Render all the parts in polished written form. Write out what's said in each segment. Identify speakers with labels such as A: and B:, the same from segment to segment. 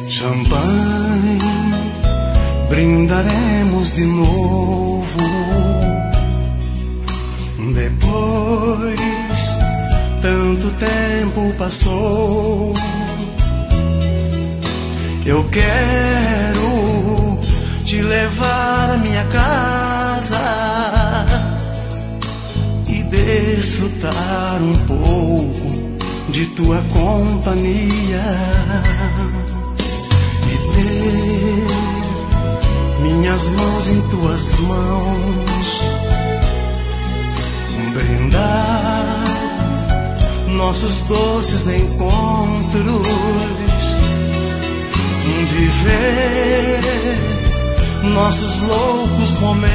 A: Champanhe, brindaremos de novo. Depois, tanto tempo passou. Eu quero te levar à minha casa e desfrutar um pouco de tua companhia e ter minhas mãos em tuas mãos, brindar nossos doces encontros, viver nossos loucos momentos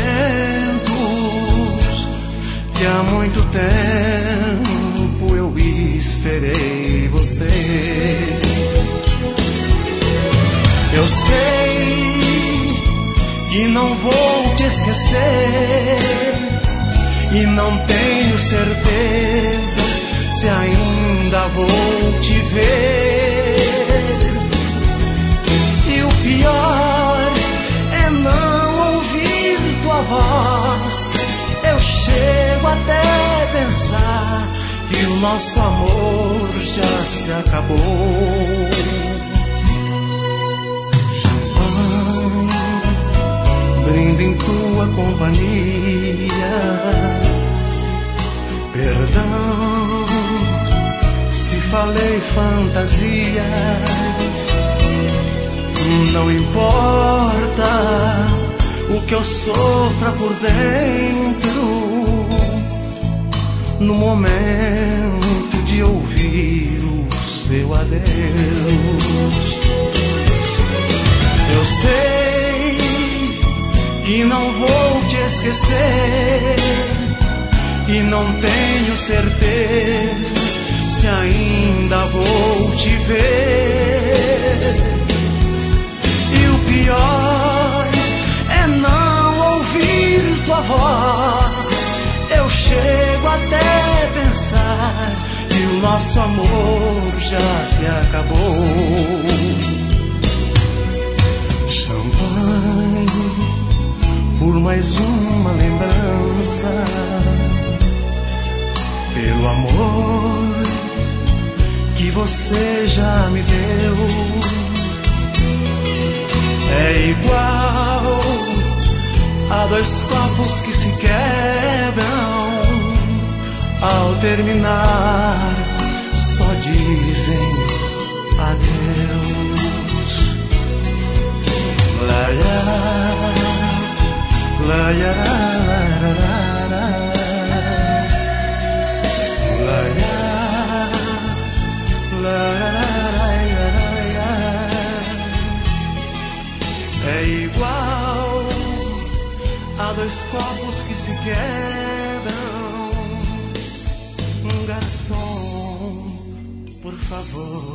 A: que há muito tempo eu esperei você. Eu sei que não vou te esquecer e não tenho certeza se ainda vou te ver. E o pior é não ouvir tua voz. Eu chego até pensar que o nosso amor já se acabou. Champanhe, brinde em tua companhia. Perdão se falei fantasias. Não importa o que eu sofra por dentro no momento de ouvir o seu adeus. Eu sei que não vou te esquecer e não tenho certeza se ainda vou te ver. E o pior é não ouvir tua voz. Eu chego até pensar que o nosso amor já se acabou. Champanhe por mais uma lembrança, pelo amor que você já me deu. É igual a dois copos que se quebram, ao terminar só dizem adeus. La ya, la ya, la ya, la é igual a dois copos que se quebram. Garçom, por favor.